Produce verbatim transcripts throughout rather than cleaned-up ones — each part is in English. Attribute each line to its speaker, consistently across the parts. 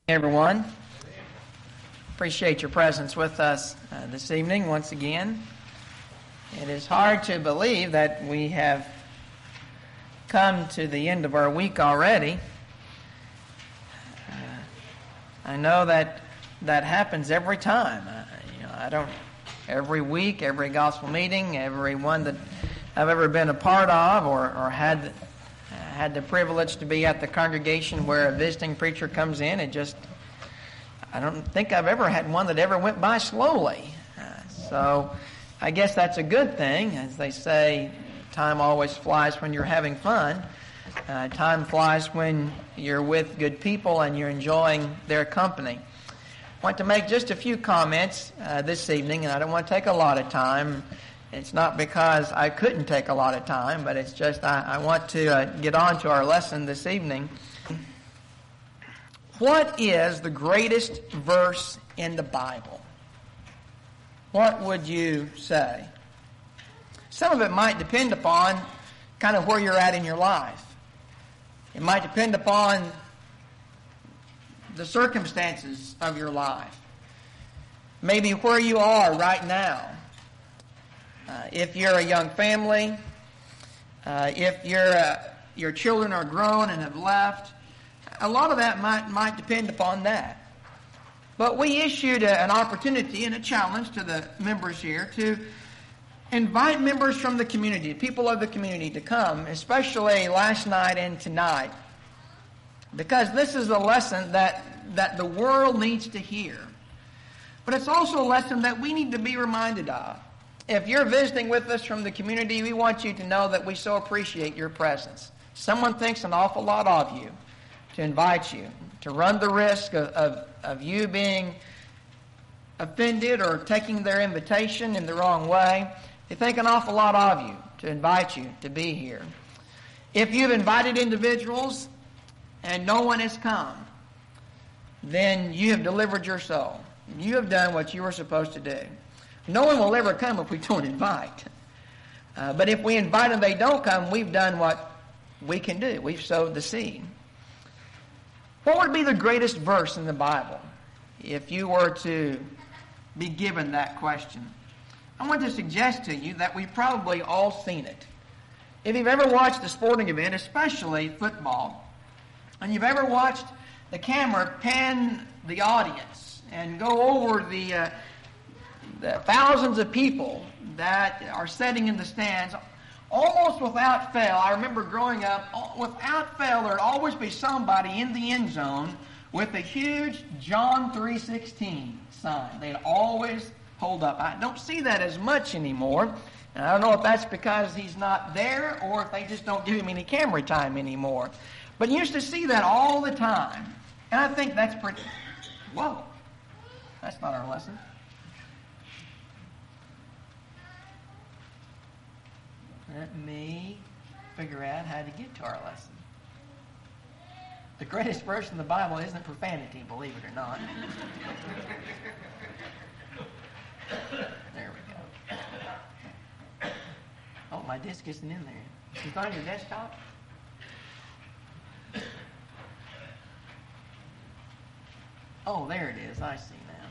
Speaker 1: Everyone, appreciate your presence with us uh, this evening once again. It is hard to believe that we have come to the end of our week already. Uh, I know that that happens every time. Uh, you know, I don't every week, every gospel meeting, every one that I've ever been a part of, or or had. had the privilege to be at the congregation where a visiting preacher comes in. It just, I don't think I've ever had one that ever went by slowly. Uh, so I guess that's a good thing. As they say, time always flies when you're having fun. Uh, time flies when you're with good people and you're enjoying their company. I want to make just a few comments uh, this evening, and I don't want to take a lot of time. It's not because I couldn't take a lot of time, but it's just I, I want to uh, get on to our lesson this evening. What is the greatest verse in the Bible? What would you say? Some of it might depend upon kind of where you're at in your life. It might depend upon the circumstances of your life. Maybe where you are right now. Uh, if you're a young family, uh, if your uh, your children are grown and have left, a lot of that might might depend upon that. But we issued a, an opportunity and a challenge to the members here to invite members from the community, people of the community, to come, especially last night and tonight, because this is a lesson that that the world needs to hear. But it's also a lesson that we need to be reminded of. If you're visiting with us from the community, we want you to know that we so appreciate your presence. Someone thinks an awful lot of you to invite you, to run the risk of, of, of you being offended or taking their invitation in the wrong way. They think an awful lot of you to invite you to be here. If you've invited individuals and no one has come, then you have delivered your soul. You have done what you were supposed to do. No one will ever come if we don't invite. Uh, but if we invite and they don't come, we've done what we can do. We've sowed the seed. What would be the greatest verse in the Bible if you were to be given that question? I want to suggest to you that we've probably all seen it. If you've ever watched a sporting event, especially football, and you've ever watched the camera pan the audience and go over the... Uh, The thousands of people that are sitting in the stands, almost without fail. I remember growing up, without fail, there'd always be somebody in the end zone with a huge John three sixteen sign. They'd always hold up. I don't see that as much anymore. And I don't know if that's because he's not there or if they just don't give him any camera time anymore. But you used to see that all the time. And I think that's pretty... Whoa. That's not our lesson. Let me figure out how to get to our lesson. The greatest verse in the Bible isn't profanity, believe it or not. There we go. Oh, my disc isn't in there. Is it on your desktop? Oh, there it is. I see now.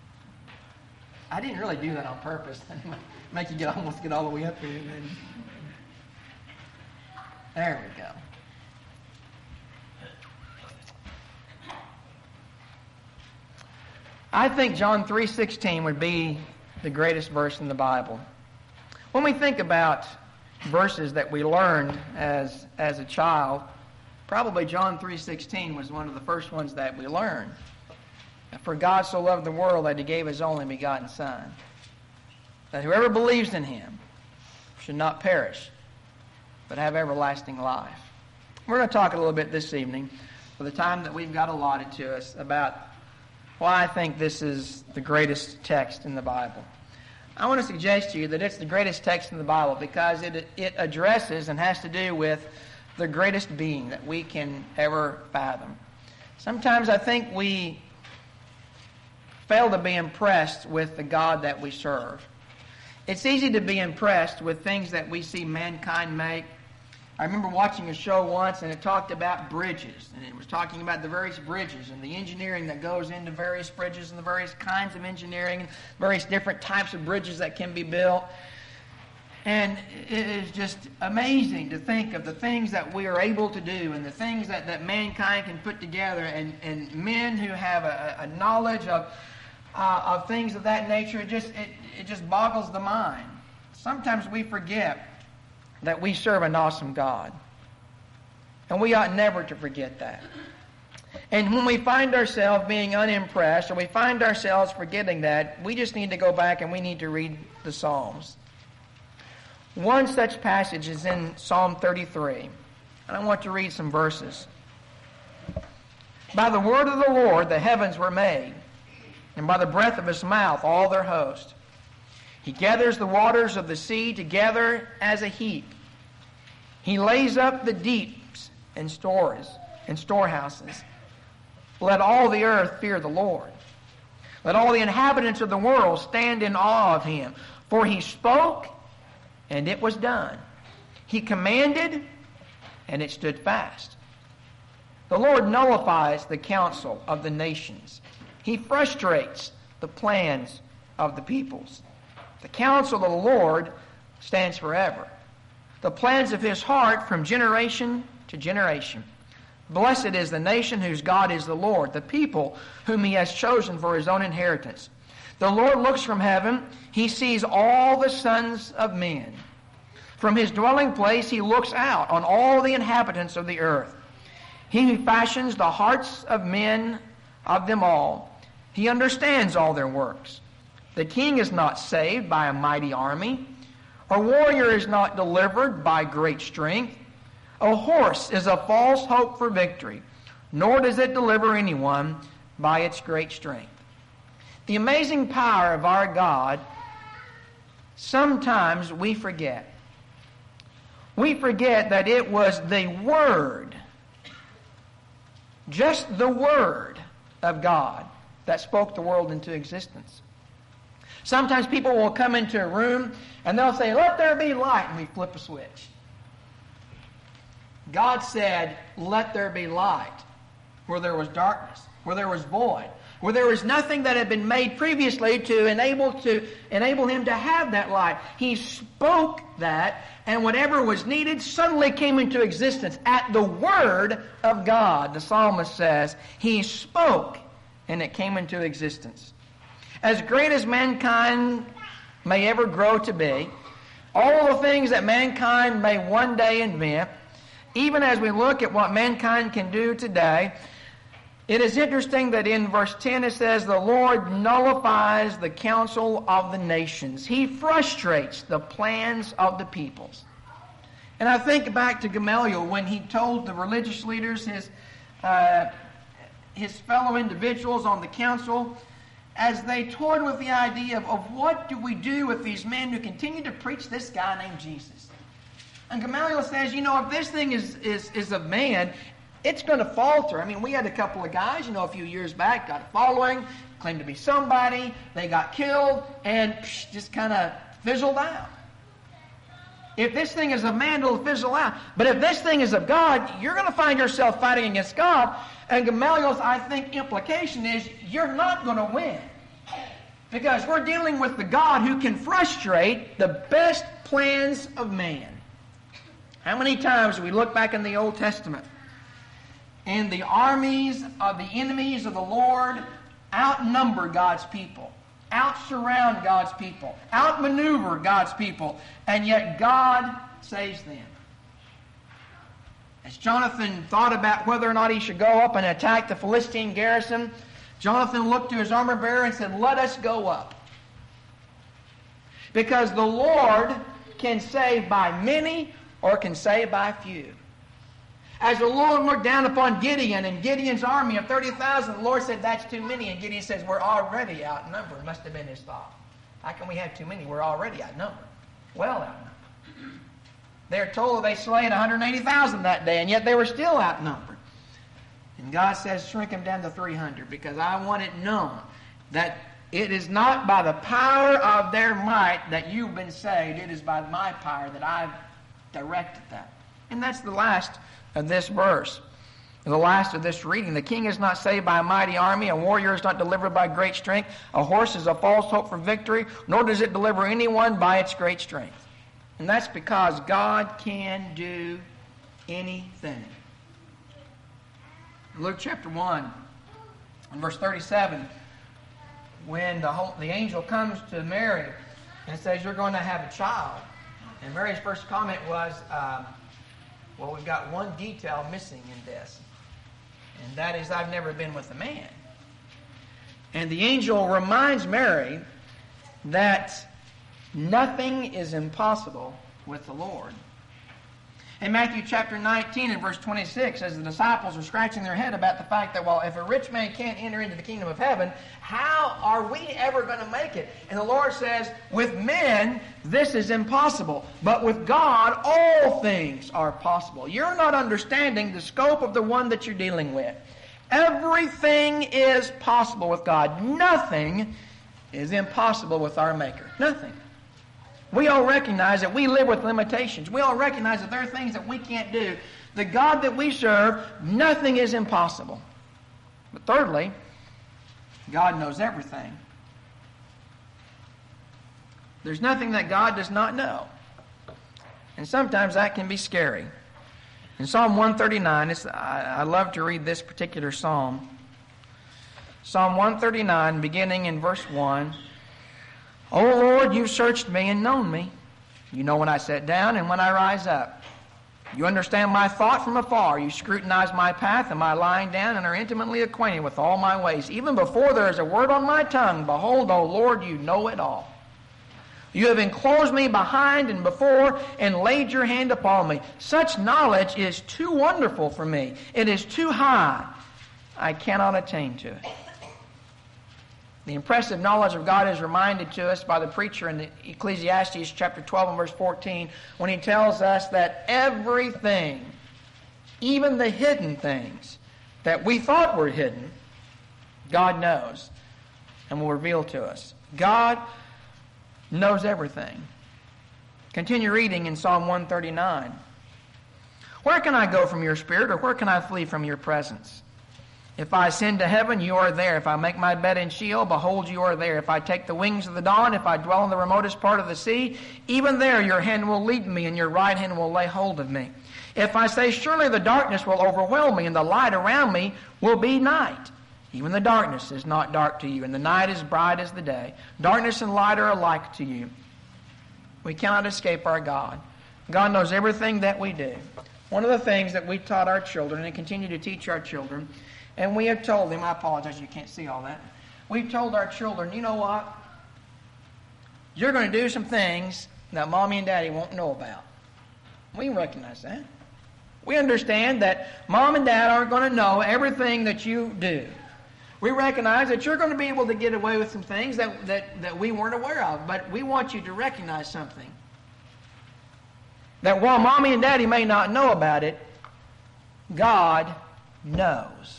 Speaker 1: I didn't really do that on purpose. Make you get almost get all the way up here and then... There we go. I think John three sixteen would be the greatest verse in the Bible. When we think about verses that we learned as as a child, probably John three sixteen was one of the first ones that we learned. For God so loved the world that he gave his only begotten Son, that whoever believes in him should not perish, but have everlasting life. We're going to talk a little bit this evening, for the time that we've got allotted to us, about why I think this is the greatest text in the Bible. I want to suggest to you that it's the greatest text in the Bible because it it addresses and has to do with the greatest being that we can ever fathom. Sometimes I think we fail to be impressed with the God that we serve. It's easy to be impressed with things that we see mankind make. I remember watching a show once, and it talked about bridges, and it was talking about the various bridges and the engineering that goes into various bridges and the various kinds of engineering and various different types of bridges that can be built. And it is just amazing to think of the things that we are able to do and the things that, that mankind can put together, and, and men who have a, a knowledge of uh, of things of that nature. It just it, it just boggles the mind. Sometimes we forget that we serve an awesome God. And we ought never to forget that. And when we find ourselves being unimpressed, or we find ourselves forgetting that, we just need to go back and we need to read the Psalms. One such passage is in Psalm thirty-three. And I want to read some verses. By the word of the Lord the heavens were made, and by the breath of his mouth all their host. He gathers the waters of the sea together as a heap. He lays up the deeps in stores, in storehouses. Let all the earth fear the Lord. Let all the inhabitants of the world stand in awe of him. For he spoke, and it was done. He commanded, and it stood fast. The Lord nullifies the counsel of the nations. He frustrates the plans of the peoples. The counsel of the Lord stands forever, the plans of his heart from generation to generation. Blessed is the nation whose God is the Lord, the people whom he has chosen for his own inheritance. The Lord looks from heaven. He sees all the sons of men. From his dwelling place he looks out on all the inhabitants of the earth. He who fashions the hearts of men, of them all, he understands all their works. The king is not saved by a mighty army. A warrior is not delivered by great strength. A horse is a false hope for victory, nor does it deliver anyone by its great strength. The amazing power of our God, sometimes we forget. We forget that it was the Word, just the Word of God, that spoke the world into existence. Sometimes people will come into a room and they'll say, "Let there be light," and we flip a switch. God said, "Let there be light," where there was darkness, where there was void, where there was nothing that had been made previously to enable to enable him to have that light. He spoke that, and whatever was needed suddenly came into existence at the word of God. The psalmist says, he spoke, and it came into existence. As great as mankind may ever grow to be, all the things that mankind may one day invent, even as we look at what mankind can do today, it is interesting that in verse ten it says, the Lord nullifies the counsel of the nations. He frustrates the plans of the peoples. And I think back to Gamaliel when he told the religious leaders, his, uh, his fellow individuals on the council, as they toyed with the idea of, of what do we do with these men who continue to preach this guy named Jesus. And Gamaliel says, you know, if this thing is, is, is of man, it's going to falter. I mean, we had a couple of guys, you know, a few years back, got a following, claimed to be somebody, they got killed, and psh, just kind of fizzled out. If this thing is of man, it'll fizzle out. But if this thing is of God, you're going to find yourself fighting against God. And Gamaliel's, I think, implication is you're not going to win. Because we're dealing with the God who can frustrate the best plans of man. How many times do we look back in the Old Testament and the armies of the enemies of the Lord outnumber God's people, out-surround God's people, outmaneuver God's people, and yet God saves them. As Jonathan thought about whether or not he should go up and attack the Philistine garrison, Jonathan looked to his armor bearer and said, "Let us go up." Because the Lord can save by many or can save by few. As the Lord looked down upon Gideon and Gideon's army of thirty thousand, the Lord said, "That's too many." And Gideon says, "We're already outnumbered." Must have been his thought. How can we have too many? We're already outnumbered. Well outnumbered. They're told they slayed one hundred eighty thousand that day, and yet they were still outnumbered. And God says, shrink them down to three hundred, because I want it known that it is not by the power of their might that you've been saved. It is by my power that I've directed that. And that's the last of this verse. The last of this reading. The king is not saved by a mighty army. A warrior is not delivered by great strength. A horse is a false hope for victory, nor does it deliver anyone by its great strength. And that's because God can do anything. Luke chapter one, and verse thirty-seven, when the, whole, the angel comes to Mary and says, you're going to have a child. And Mary's first comment was, um, well, we've got one detail missing in this. And that is, I've never been with a man. And the angel reminds Mary that nothing is impossible with the Lord. In Matthew chapter nineteen and verse twenty-six, as the disciples are scratching their head about the fact that, well, if a rich man can't enter into the kingdom of heaven, how are we ever going to make it? And the Lord says, with men, this is impossible. But with God, all things are possible. You're not understanding the scope of the one that you're dealing with. Everything is possible with God. Nothing is impossible with our Maker. Nothing. We all recognize that we live with limitations. We all recognize that there are things that we can't do. The God that we serve, nothing is impossible. But thirdly, God knows everything. There's nothing that God does not know. And sometimes that can be scary. In Psalm one thirty-nine, it's, I, I love to read this particular psalm. Psalm one thirty-nine, beginning in verse one. O Lord, you've searched me and known me. You know when I sit down and when I rise up. You understand my thought from afar. You scrutinize my path and my lying down and are intimately acquainted with all my ways. Even before there is a word on my tongue, behold, O Lord, you know it all. You have enclosed me behind and before and laid your hand upon me. Such knowledge is too wonderful for me. It is too high. I cannot attain to it. The impressive knowledge of God is reminded to us by the preacher in the Ecclesiastes chapter twelve and verse fourteen when he tells us that everything, even the hidden things that we thought were hidden, God knows and will reveal to us. God knows everything. Continue reading in Psalm one thirty-nine. Where can I go from your spirit, or where can I flee from your presence? If I ascend to heaven, you are there. If I make my bed in Sheol, behold, you are there. If I take the wings of the dawn, if I dwell in the remotest part of the sea, even there your hand will lead me, and your right hand will lay hold of me. If I say, surely the darkness will overwhelm me, and the light around me will be night. Even the darkness is not dark to you, and the night is bright as the day. Darkness and light are alike to you. We cannot escape our God. God knows everything that we do. One of the things that we taught our children and continue to teach our children, and we have told them, I apologize, you can't see all that. We've told our children, you know what? You're going to do some things that Mommy and Daddy won't know about. We recognize that. We understand that Mom and Dad aren't going to know everything that you do. We recognize that you're going to be able to get away with some things that, that, that we weren't aware of. But we want you to recognize something. That while Mommy and Daddy may not know about it, God knows.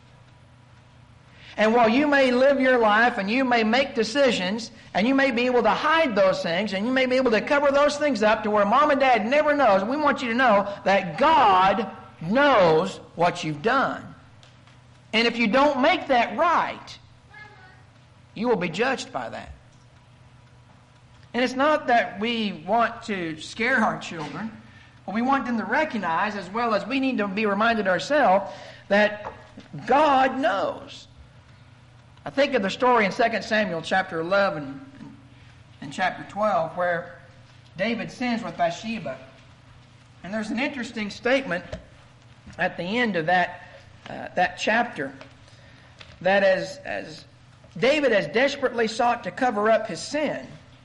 Speaker 1: And while you may live your life and you may make decisions and you may be able to hide those things and you may be able to cover those things up to where Mom and Dad never knows, we want you to know that God knows what you've done. And if you don't make that right, you will be judged by that. And it's not that we want to scare our children, but we want them to recognize, as well as we need to be reminded ourselves, that God knows. I think of the story in Second Samuel chapter eleven and chapter twelve where David sins with Bathsheba. And there's an interesting statement at the end of that uh, that chapter that as, as David has desperately sought to cover up his sin,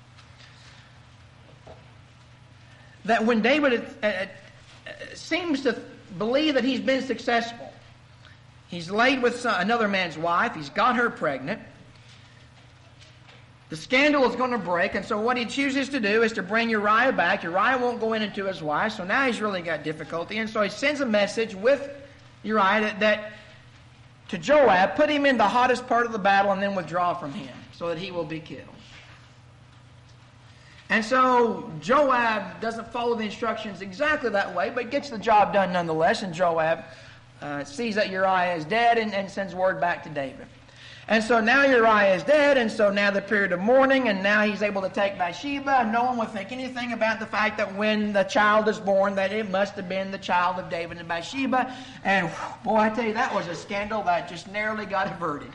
Speaker 1: that when David uh, uh, seems to believe that he's been successful, he's laid with some, another man's wife. He's got her pregnant. The scandal is going to break, and so what he chooses to do is to bring Uriah back. Uriah won't go in into his wife, so now he's really got difficulty. And so he sends a message with Uriah that, that to Joab, put him in the hottest part of the battle and then withdraw from him so that he will be killed. And so Joab doesn't follow the instructions exactly that way, but gets the job done nonetheless. And Joab uh, sees that Uriah is dead and, and sends word back to David. And so now Uriah is dead, and so now the period of mourning, and now he's able to take Bathsheba, and no one will think anything about the fact that when the child is born, that it must have been the child of David and Bathsheba. And boy, I tell you, that was a scandal that just narrowly got averted.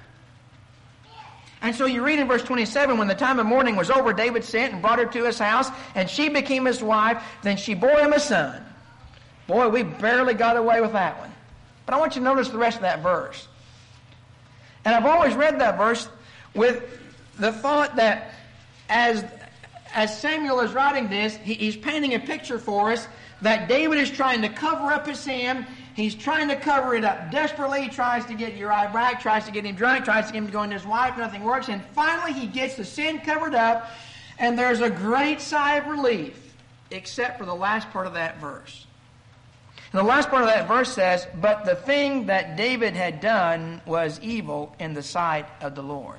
Speaker 1: And so you read in verse twenty-seven, when the time of mourning was over, David sent and brought her to his house, and she became his wife. Then she bore him a son. Boy, we barely got away with that one. But I want you to notice the rest of that verse. And I've always read that verse with the thought that as, as Samuel is writing this, he, he's painting a picture for us that David is trying to cover up his sin. He's trying to cover it up desperately. He tries to get Uriah back, tries to get him drunk, tries to get him to go into his wife. Nothing works. And finally he gets the sin covered up, and there's a great sigh of relief, except for the last part of that verse. And the last part of that verse says, but the thing that David had done was evil in the sight of the Lord.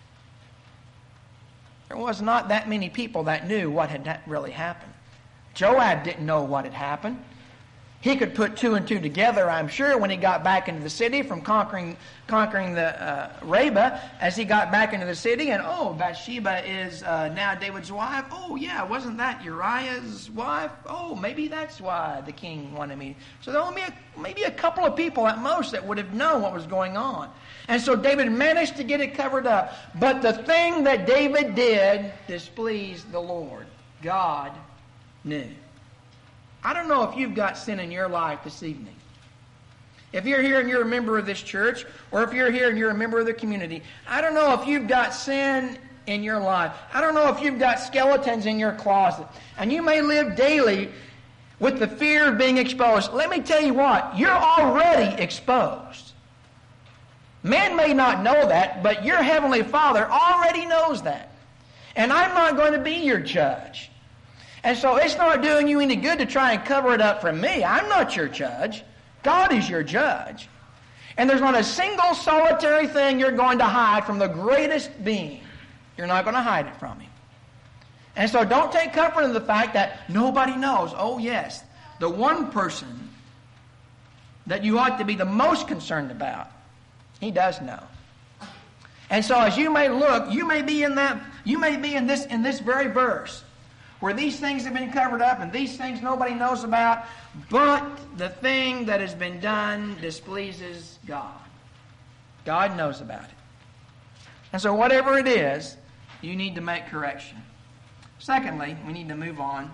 Speaker 1: There was not that many people that knew what had really happened. Joab didn't know what had happened. He could put two and two together, I'm sure, when he got back into the city from conquering conquering the uh, Rabbah. As he got back into the city, and oh, Bathsheba is uh, now David's wife. Oh, yeah, wasn't that Uriah's wife? Oh, maybe that's why the king wanted me. So there were only a, maybe a couple of people at most that would have known what was going on. And so David managed to get it covered up. But the thing that David did displeased the Lord. God knew. I don't know if you've got sin in your life this evening. If you're here and you're a member of this church, or if you're here and you're a member of the community, I don't know if you've got sin in your life. I don't know if you've got skeletons in your closet. And you may live daily with the fear of being exposed. Let me tell you what, you're already exposed. Man may not know that, but your Heavenly Father already knows that. And I'm not going to be your judge. And so it's not doing you any good to try and cover it up from me. I'm not your judge. God is your judge. And there's not a single solitary thing you're going to hide from the greatest being. You're not going to hide it from Him. And so don't take comfort in the fact that nobody knows. Oh yes, the one person that you ought to be the most concerned about, He does know. And so as you may look, you may be in that, you may be in this in this very verse, where these things have been covered up and these things nobody knows about, but the thing that has been done displeases God. God knows about it. And so whatever it is, you need to make correction. Secondly, we need to move on.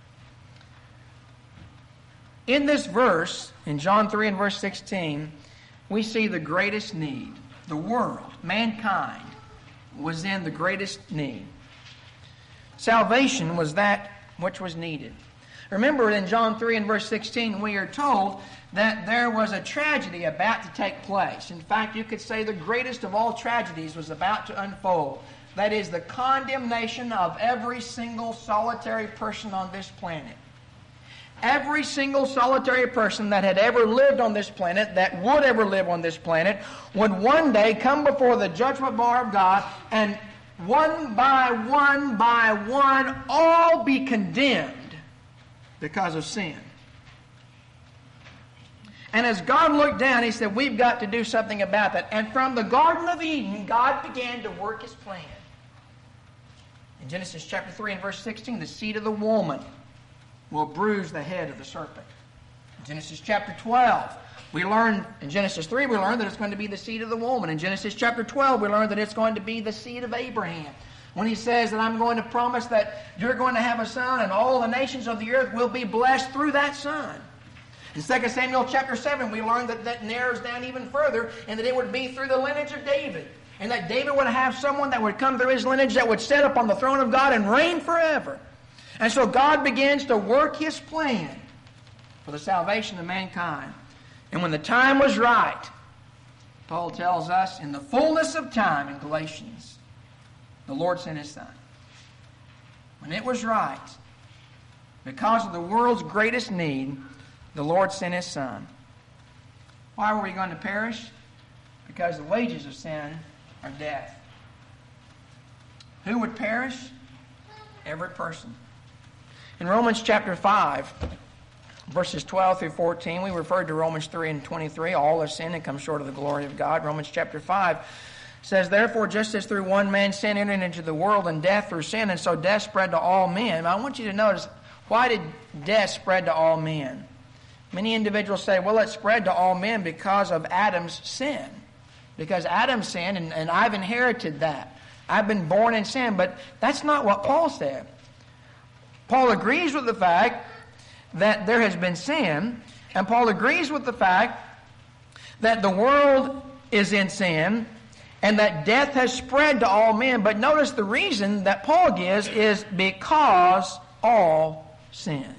Speaker 1: In this verse, in John three and verse sixteen, we see the greatest need. The world, mankind, was in the greatest need. Salvation was that which was needed. Remember in John three and verse sixteen, we are told that there was a tragedy about to take place. In fact, you could say the greatest of all tragedies was about to unfold. That is the condemnation of every single solitary person on this planet. Every single solitary person that had ever lived on this planet, that would ever live on this planet, would one day come before the judgment bar of God, and one by one by one, all be condemned because of sin. And as God looked down, He said, we've got to do something about that. And from the Garden of Eden, God began to work His plan. In Genesis chapter three and verse sixteen, the seed of the woman will bruise the head of the serpent. In Genesis chapter twelve, we learn, in Genesis three, we learn that it's going to be the seed of the woman. In Genesis chapter twelve, we learn that it's going to be the seed of Abraham. When he says that I'm going to promise that you're going to have a son and all the nations of the earth will be blessed through that son. In Second Samuel chapter seven, we learn that that narrows down even further, and that it would be through the lineage of David. And that David would have someone that would come through his lineage that would sit up on the throne of God and reign forever. And so God begins to work His plan for the salvation of mankind. And when the time was right, Paul tells us, in the fullness of time in Galatians, the Lord sent His Son. When it was right, because of the world's greatest need, the Lord sent His Son. Why were we going to perish? Because the wages of sin are death. Who would perish? Every person. In Romans chapter five, verses twelve through fourteen, we referred to Romans three and twenty-three. All have sinned and come short of the glory of God. Romans chapter five says, therefore, just as through one man sin entered into the world, and death through sin, and so death spread to all men. I want you to notice, why did death spread to all men? Many individuals say, well, it spread to all men because of Adam's sin. Because Adam sinned, and, and I've inherited that. I've been born in sin. But that's not what Paul said. Paul agrees with the fact that there has been sin, and Paul agrees with the fact that the world is in sin, and that death has spread to all men. But notice the reason that Paul gives is because all sinned.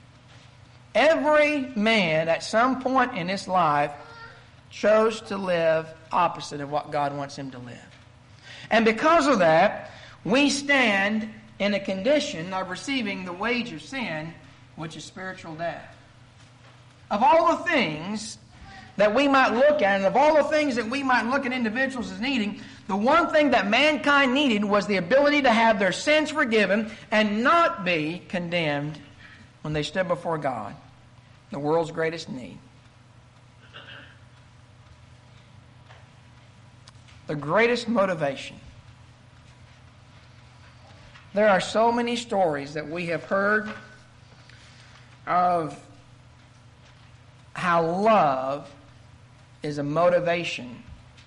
Speaker 1: Every man at some point in his life chose to live opposite of what God wants him to live. And because of that, we stand in a condition of receiving the wage of sin, which is spiritual death. Of all the things that we might look at, and of all the things that we might look at individuals as needing, the one thing that mankind needed was the ability to have their sins forgiven and not be condemned when they stood before God. The world's greatest need. The greatest motivation. There are so many stories that we have heard of how love is a motivation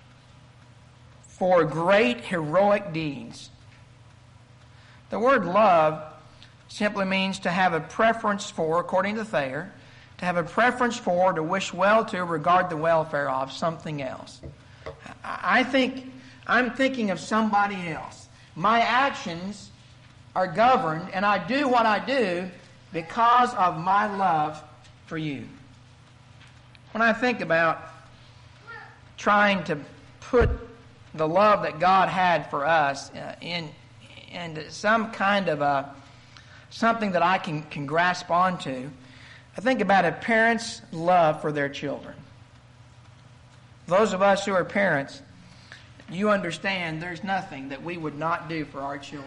Speaker 1: for great heroic deeds. The word love simply means to have a preference for, according to Thayer, to have a preference for, to wish well to, regard the welfare of something else. I think I'm thinking of somebody else. My actions are governed, and I do what I do because of my love for you. When I think about trying to put the love that God had for us uh, in, in some kind of a something that I can, can grasp onto, I think about a parent's love for their children. Those of us who are parents, you understand there's nothing that we would not do for our children.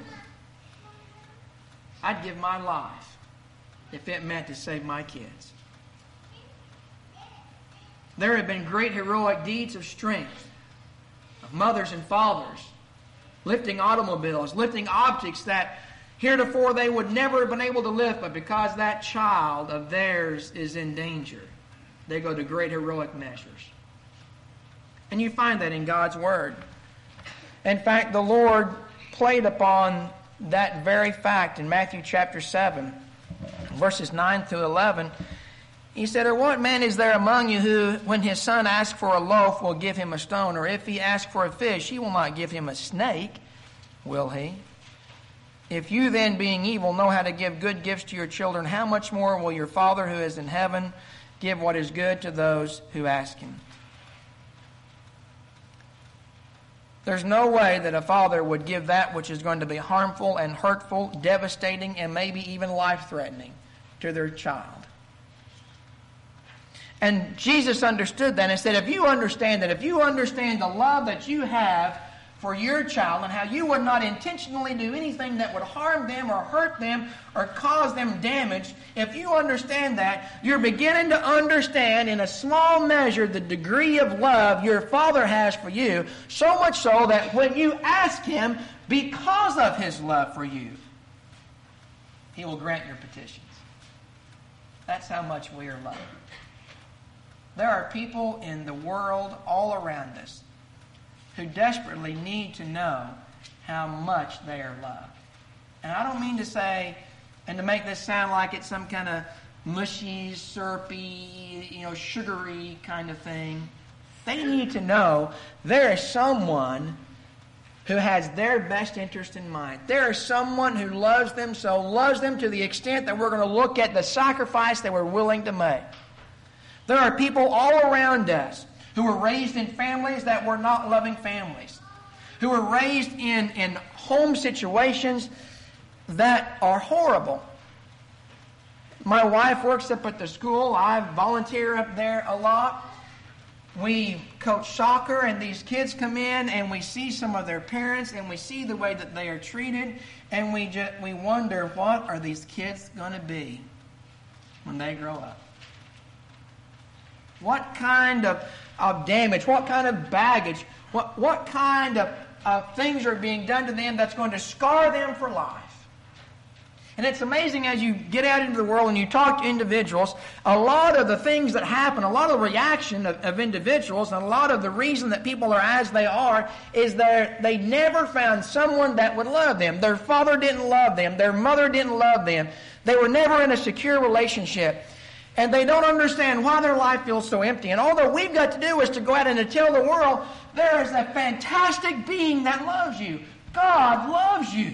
Speaker 1: I'd give my life if it meant to save my kids. There have been great heroic deeds of strength of mothers and fathers lifting automobiles, lifting objects that heretofore they would never have been able to lift, but because that child of theirs is in danger, they go to great heroic measures. And you find that in God's Word. In fact, the Lord played upon that very fact in Matthew chapter seven, verses nine through eleven. He said, or what man is there among you who, when his son asks for a loaf, will give him a stone? Or if he asks for a fish, he will not give him a snake, will he? If you then, being evil, know how to give good gifts to your children, how much more will your Father who is in heaven give what is good to those who ask him? There's no way that a father would give that which is going to be harmful and hurtful, devastating, and maybe even life-threatening to their child. And Jesus understood that and said, if you understand that, if you understand the love that you have for your child and how you would not intentionally do anything that would harm them or hurt them or cause them damage, if you understand that, you're beginning to understand in a small measure the degree of love your Father has for you, so much so that when you ask Him because of His love for you, He will grant your petitions. That's how much we are loved. There are people in the world all around us who desperately need to know how much they are loved. And I don't mean to say, and to make this sound like it's some kind of mushy, syrupy, you know, sugary kind of thing. They need to know there is someone who has their best interest in mind. There is someone who loves them so, loves them to the extent that we're going to look at the sacrifice they were willing to make. There are people all around us who were raised in families that were not loving families, who were raised in, in home situations that are horrible. My wife works up at the school. I volunteer up there a lot. we coach soccer and these kids come in and we see some of their parents and we see the way that they are treated, and we just, we wonder, what are these kids going to be when they grow up? What kind of, of damage, what kind of baggage, what, what kind of, of things are being done to them that's going to scar them for life? And it's amazing as you get out into the world and you talk to individuals, a lot of the things that happen, a lot of the reaction of, of individuals, and a lot of the reason that people are as they are is that they never found someone that would love them. Their father didn't love them. Their mother didn't love them. They were never in a secure relationship. And they don't understand why their life feels so empty. And all that we've got to do is to go out and to tell the world, there is a fantastic being that loves you. God loves you.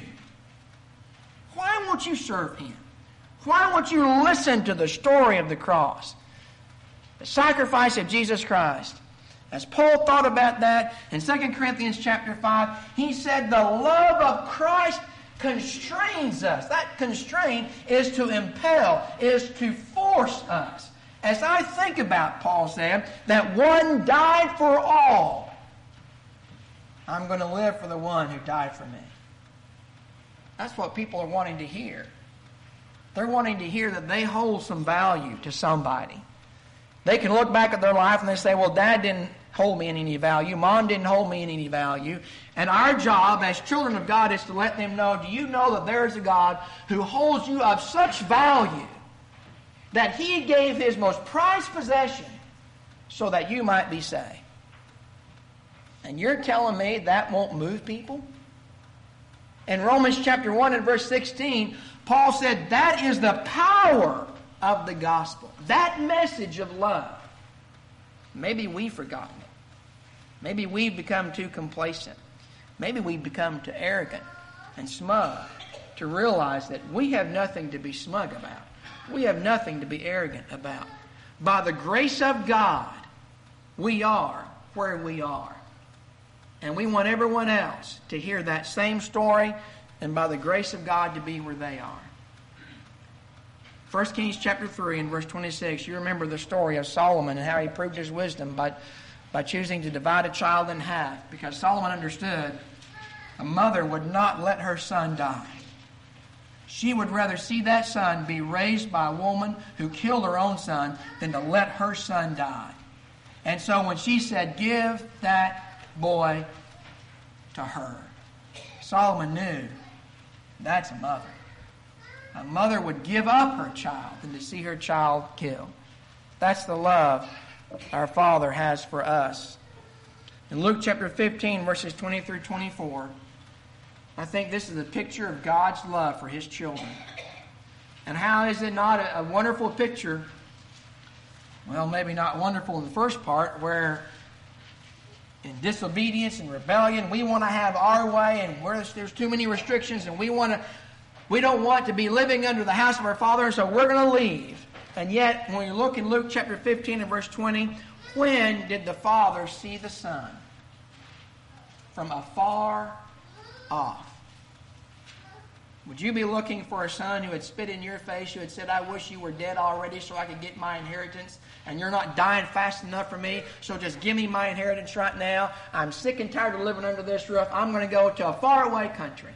Speaker 1: Why won't you serve Him? Why won't you listen to the story of the cross? The sacrifice of Jesus Christ. As Paul thought about that in Second Corinthians chapter five, he said the love of Christ constrains us. That constraint is to impel, is to force us. As I think about, Paul said, that one died for all, I'm going to live for the one who died for me. That's what people are wanting to hear. They're wanting to hear that they hold some value to somebody. They can look back at their life and they say, well, Dad didn't hold me in any value. Mom didn't hold me in any value. And our job as children of God is to let them know, do you know that there is a God who holds you of such value that He gave His most prized possession so that you might be saved? And you're telling me that won't move people? In Romans chapter one and verse sixteen, Paul said that is the power of the gospel. That message of love. Maybe we've forgotten it. Maybe we've become too complacent. Maybe we've become too arrogant and smug to realize that we have nothing to be smug about. We have nothing to be arrogant about. By the grace of God, we are where we are. And we want everyone else to hear that same story, and by the grace of God to be where they are. First Kings chapter three and verse twenty-six, you remember the story of Solomon and how he proved his wisdom by, by choosing to divide a child in half, because Solomon understood a mother would not let her son die. She would rather see that son be raised by a woman who killed her own son than to let her son die. And so when she said, give that boy to her, Solomon knew that's a mother. A mother would give up her child than to see her child killed. That's the love our Father has for us. In Luke chapter fifteen, verses twenty through twenty-four, I think this is a picture of God's love for His children. And how is it not a, a wonderful picture? Well, maybe not wonderful in the first part, where in disobedience and rebellion, we want to have our way, and where there's too many restrictions, and we want to, we don't want to be living under the house of our Father, and so we're going to leave. And yet, when you look in Luke chapter fifteen and verse twenty, when did the Father see the Son? From afar off. Would you be looking for a son who had spit in your face, who had said, I wish you were dead already so I could get my inheritance, and you're not dying fast enough for me, so just give me my inheritance right now. I'm sick and tired of living under this roof. I'm going to go to a faraway country.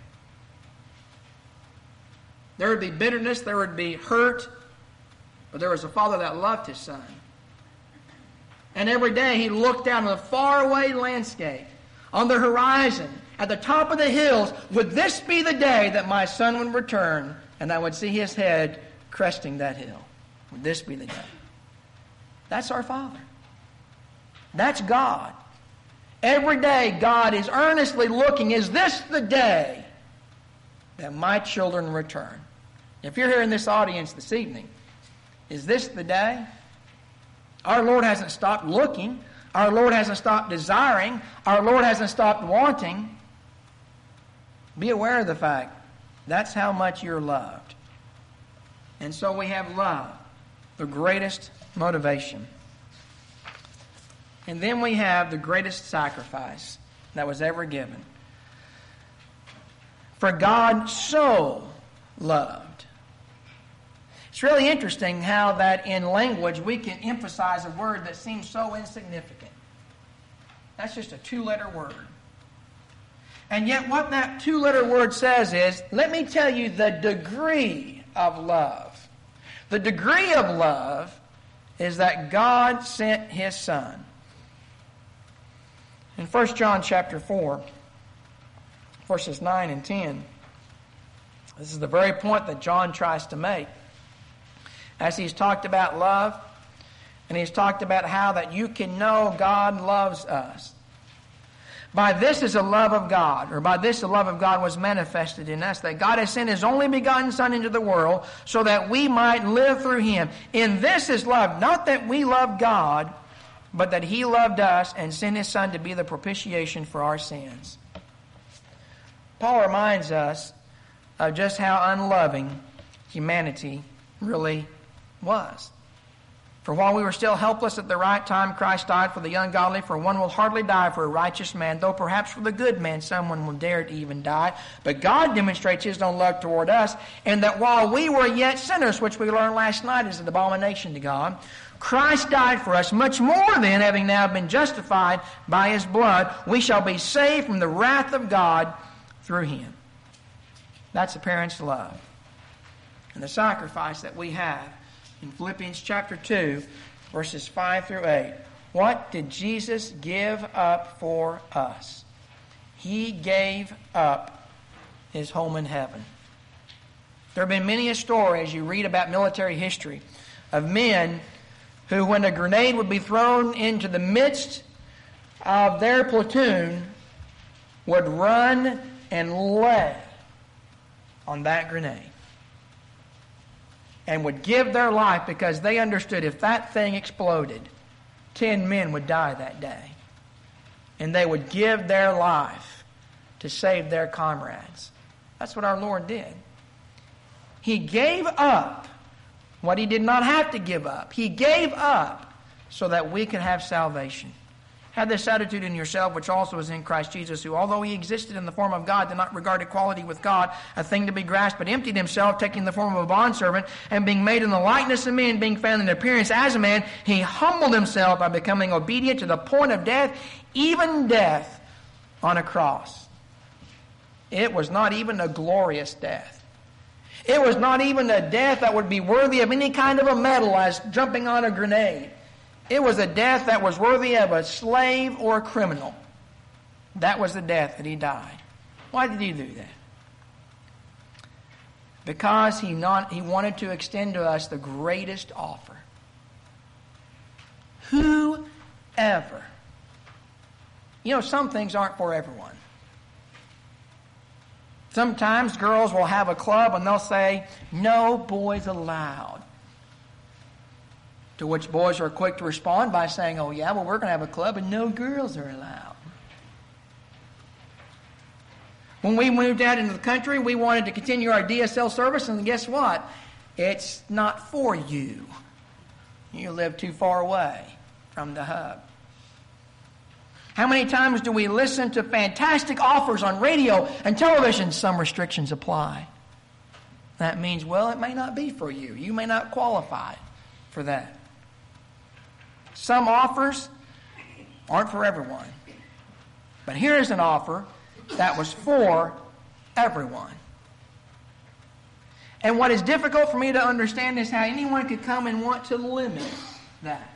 Speaker 1: There would be bitterness, there would be hurt, but there was a father that loved his son. And every day he looked down on the faraway landscape, on the horizon, at the top of the hills. Would this be the day that my son would return and I would see his head cresting that hill? Would this be the day? That's our Father. That's God. Every day God is earnestly looking, is this the day that my children return? If you're here in this audience this evening, is this the day? Our Lord hasn't stopped looking. Our Lord hasn't stopped desiring. Our Lord hasn't stopped wanting. Be aware of the fact that's how much you're loved. And so we have love, the greatest motivation. And then we have the greatest sacrifice that was ever given. For God so loved. It's really interesting how that in language we can emphasize a word that seems so insignificant. That's just a two-letter word. And yet what that two-letter word says is, let me tell you the degree of love. The degree of love is that God sent His Son. In First John chapter four, verses nine and ten, this is the very point that John tries to make. As he's talked about love, and he's talked about how that you can know God loves us. By this is the love of God, or by this the love of God was manifested in us, that God has sent His only begotten Son into the world so that we might live through Him. In this is love, not that we love God, but that He loved us and sent His Son to be the propitiation for our sins. Paul reminds us of just how unloving humanity really was. For while we were still helpless at the right time, Christ died for the ungodly, for one will hardly die for a righteous man, though perhaps for the good man someone will dare to even die. But God demonstrates His own love toward us, and that while we were yet sinners, which we learned last night is an abomination to God, Christ died for us. Much more then, having now been justified by His blood, we shall be saved from the wrath of God through Him. That's the parent's love. And the sacrifice that we have in Philippians chapter two, verses five through eight. What did Jesus give up for us? He gave up His home in heaven. There have been many a story as you read about military history of men who, when a grenade would be thrown into the midst of their platoon, would run and lay on that grenade. And would give their life because they understood if that thing exploded, ten men would die that day. And they would give their life to save their comrades. That's what our Lord did. He gave up what He did not have to give up. He gave up so that we could have salvation. Have this attitude in yourself, which also is in Christ Jesus, who, although He existed in the form of God, did not regard equality with God a thing to be grasped, but emptied Himself, taking the form of a bondservant, and being made in the likeness of men, being found in appearance as a man, He humbled Himself by becoming obedient to the point of death, even death on a cross. It was not even a glorious death. It was not even a death that would be worthy of any kind of a medal as jumping on a grenade. It was a death that was worthy of a slave or a criminal. That was the death that He died. Why did He do that? Because He not, He wanted to extend to us the greatest offer. Whoever. You know, some things aren't for everyone. Sometimes girls will have a club and they'll say, "No boys allowed." To which boys are quick to respond by saying, "Oh yeah, well we're going to have a club and no girls are allowed." When we moved out into the country, we wanted to continue our D S L service, and guess what? It's not for you. You live too far away from the hub. How many times do we listen to fantastic offers on radio and television? Some restrictions apply. That means, well, it may not be for you. You may not qualify for that. Some offers aren't for everyone. But here's an offer that was for everyone. And what is difficult for me to understand is how anyone could come and want to limit that.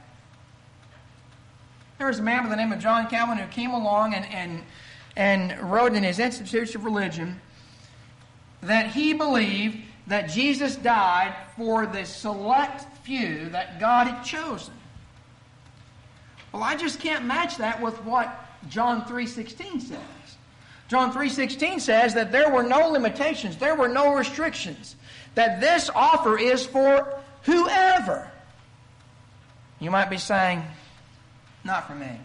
Speaker 1: There was a man by the name of John Calvin who came along and, and, and wrote in his Institutes of Religion that he believed that Jesus died for the select few that God had chosen. Well, I just can't match that with what John three sixteen says. John three sixteen says that there were no limitations, there were no restrictions, that this offer is for whoever. You might be saying, "Not for me.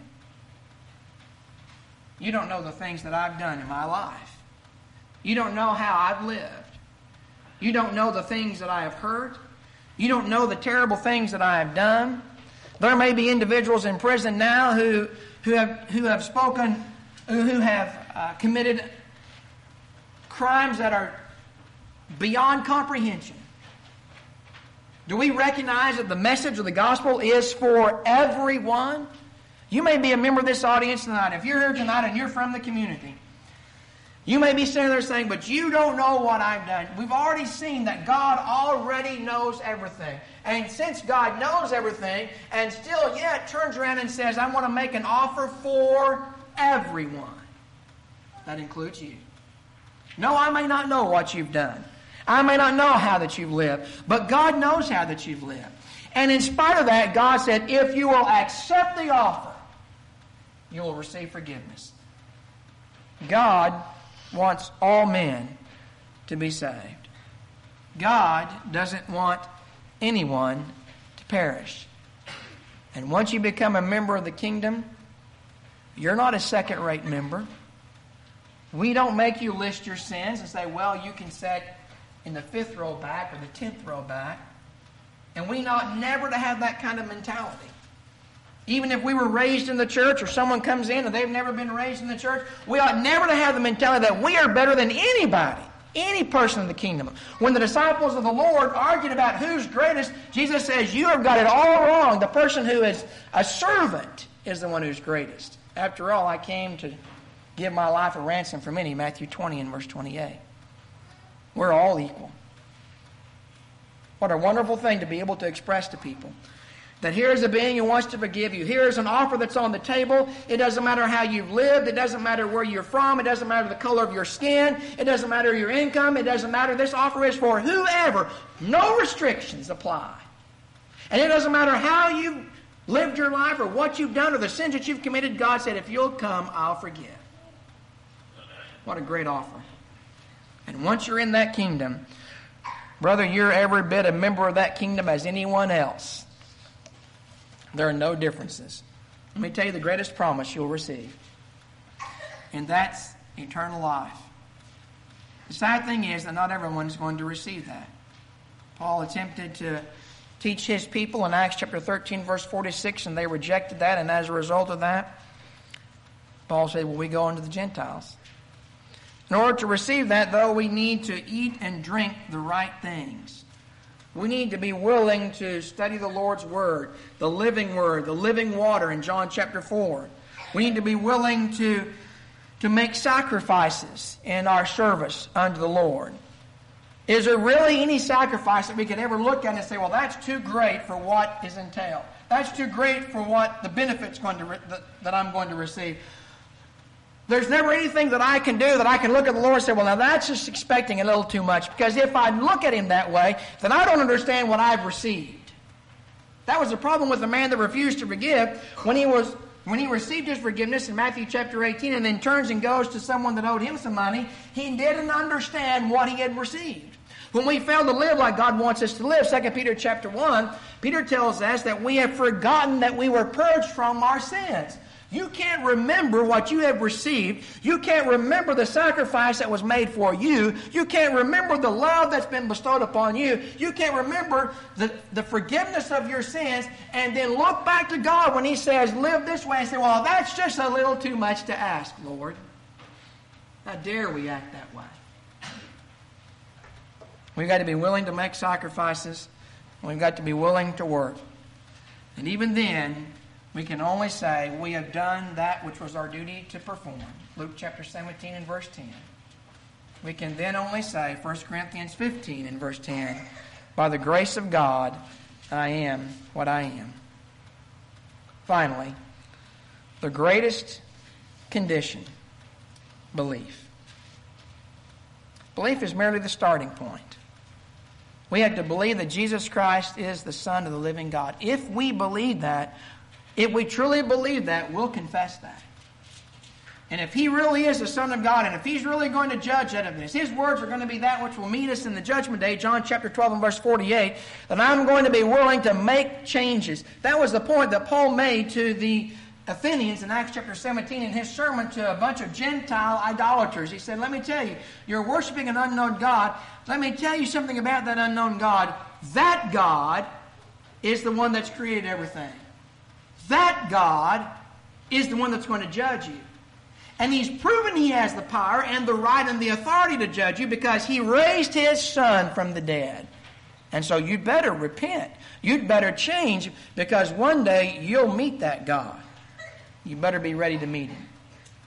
Speaker 1: You don't know the things that I've done in my life. You don't know how I've lived. You don't know the things that I have heard. You don't know the terrible things that I have done." There may be individuals in prison now who who have who have spoken, who have uh, committed crimes that are beyond comprehension. Do we recognize that the message of the gospel is for everyone? You may be a member of this audience tonight. If you're here tonight and you're from the community, you may be sitting there saying, but you don't know what I've done. We've already seen that God already knows everything. And since God knows everything, and still yet turns around and says, I want to make an offer for everyone. That includes you. No, I may not know what you've done. I may not know how that you've lived. But God knows how that you've lived. And in spite of that, God said, if you will accept the offer, you will receive forgiveness. God wants all men to be saved. God doesn't want anyone to perish. And once you become a member of the kingdom, you're not a second-rate member. We don't make you list your sins and say, well, you can sit in the fifth row back or the tenth row back. And we ought never to have that kind of mentality. Even if we were raised in the church or someone comes in and they've never been raised in the church, we ought never to have the mentality that we are better than anybody, any person in the kingdom. When the disciples of the Lord argued about who's greatest, Jesus says, you have got it all wrong. The person who is a servant is the one who's greatest. After all, I came to give my life a ransom for many, Matthew twenty and verse twenty-eight. We're all equal. What a wonderful thing to be able to express to people. That here is a being who wants to forgive you. Here is an offer that's on the table. It doesn't matter how you've lived. It doesn't matter where you're from. It doesn't matter the color of your skin. It doesn't matter your income. It doesn't matter. This offer is for whoever. No restrictions apply. And it doesn't matter how you've lived your life or what you've done or the sins that you've committed. God said, if you'll come, I'll forgive. What a great offer. And once you're in that kingdom, brother, you're every bit a member of that kingdom as anyone else. There are no differences. Let me tell you the greatest promise you'll receive. And that's eternal life. The sad thing is that not everyone is going to receive that. Paul attempted to teach his people in Acts chapter thirteen, verse forty-six, and they rejected that. And as a result of that, Paul said, well, we go unto the Gentiles. In order to receive that, though, we need to eat and drink the right things. We need to be willing to study the Lord's Word, the living Word, the living water in John chapter four. We need to be willing to, to make sacrifices in our service unto the Lord. Is there really any sacrifice that we can ever look at and say, well, that's too great for what is entailed? That's too great for what the benefits going to re- that, that I'm going to receive. There's never anything that I can do that I can look at the Lord and say, well, now that's just expecting a little too much. Because if I look at Him that way, then I don't understand what I've received. That was the problem with the man that refused to forgive. When he was when he received his forgiveness in Matthew chapter eighteen and then turns and goes to someone that owed him some money, he didn't understand what he had received. When we fail to live like God wants us to live, Second Peter chapter one, Peter tells us that we have forgotten that we were purged from our sins. You can't remember what you have received. You can't remember the sacrifice that was made for you. You can't remember the love that's been bestowed upon you. You can't remember the, the forgiveness of your sins and then look back to God when He says, live this way, and say, well, that's just a little too much to ask, Lord. How dare we act that way? We've got to be willing to make sacrifices. We've got to be willing to work. And even then, we can only say we have done that which was our duty to perform. Luke chapter seventeen and verse ten. We can then only say, First Corinthians fifteen and verse ten, by the grace of God, I am what I am. Finally, the greatest condition, belief. Belief is merely the starting point. We have to believe that Jesus Christ is the Son of the living God. If we believe that, if we truly believe that, we'll confess that. And if He really is the Son of God, and if He's really going to judge out of this, His words are going to be that which will meet us in the judgment day, John chapter twelve and verse forty-eight, then I'm going to be willing to make changes. That was the point that Paul made to the Athenians in Acts chapter seventeen in his sermon to a bunch of Gentile idolaters. He said, let me tell you, you're worshiping an unknown God. Let me tell you something about that unknown God. That God is the one that's created everything. That God is the one that's going to judge you. And He's proven He has the power and the right and the authority to judge you because He raised His Son from the dead. And so you'd better repent. You'd better change because one day you'll meet that God. you better be ready to meet him.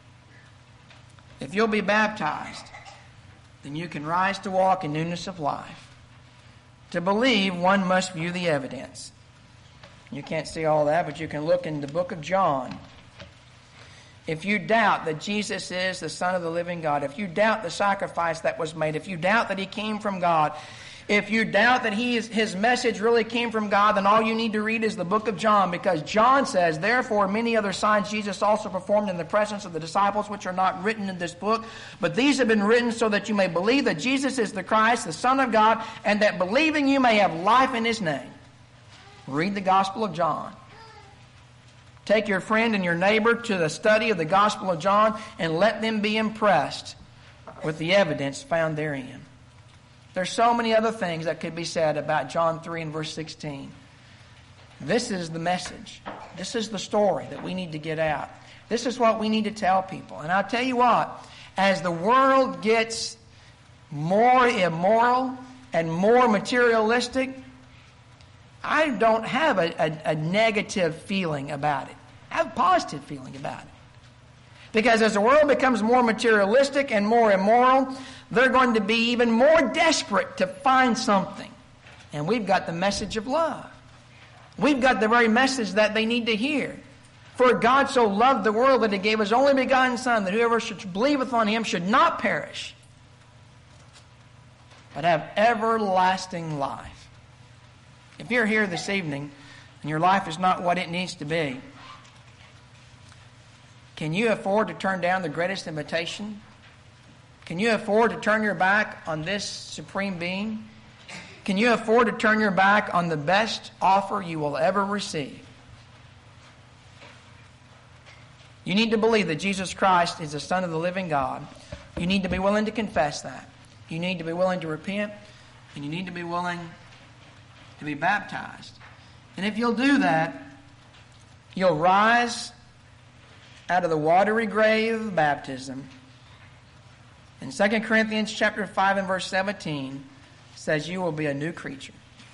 Speaker 1: If you'll be baptized, then you can rise to walk in newness of life. To believe, one must view the evidence. You can't see all that, but you can look in the book of John. If you doubt that Jesus is the Son of the living God, if you doubt the sacrifice that was made, if you doubt that he came from God, if you doubt that he is, his message really came from God, then all you need to read is the book of John, because John says, therefore many other signs Jesus also performed in the presence of the disciples, which are not written in this book, but these have been written so that you may believe that Jesus is the Christ, the Son of God, and that believing you may have life in his name. Read the Gospel of John. Take your friend and your neighbor to the study of the Gospel of John and let them be impressed with the evidence found therein. There's so many other things that could be said about John three and verse sixteen. This is the message. This is the story that we need to get out. This is what we need to tell people. And I'll tell you what, as the world gets more immoral and more materialistic, I don't have a, a, a negative feeling about it. I have a positive feeling about it. Because as the world becomes more materialistic and more immoral, they're going to be even more desperate to find something. And we've got the message of love. We've got the very message that they need to hear. For God so loved the world that he gave his only begotten Son, that whoever should believeth on him should not perish, but have everlasting life. If you're here this evening and your life is not what it needs to be, can you afford to turn down the greatest invitation? Can you afford to turn your back on this supreme being? Can you afford to turn your back on the best offer you will ever receive? You need to believe that Jesus Christ is the Son of the living God. You need to be willing to confess that. You need to be willing to repent, and you need to be willing to be baptized. And if you'll do that, you'll rise out of the watery grave of baptism. In Second Corinthians chapter five and verse seventeen, it says you will be a new creature.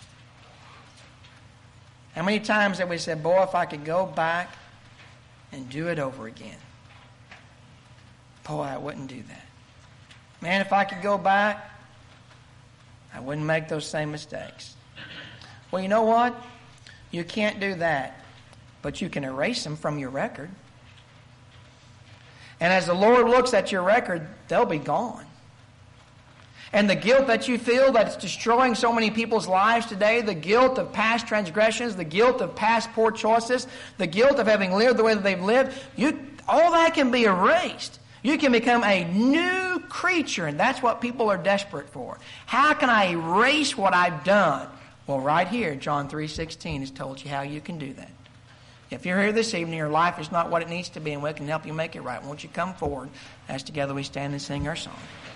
Speaker 1: How many times have we said, boy, if I could go back and do it over again. Boy, I wouldn't do that. Man, if I could go back, I wouldn't make those same mistakes. Well, you know what? You can't do that, but you can erase them from your record. And as the Lord looks at your record, they'll be gone. And the guilt that you feel that's destroying so many people's lives today, the guilt of past transgressions, the guilt of past poor choices, the guilt of having lived the way that they've lived, you, all that can be erased. You can become a new creature, and that's what people are desperate for. How can I erase what I've done? Well, right here, John three sixteen has told you how you can do that. If you're here this evening, your life is not what it needs to be, and we can help you make it right. Won't you come forward as together we stand and sing our song?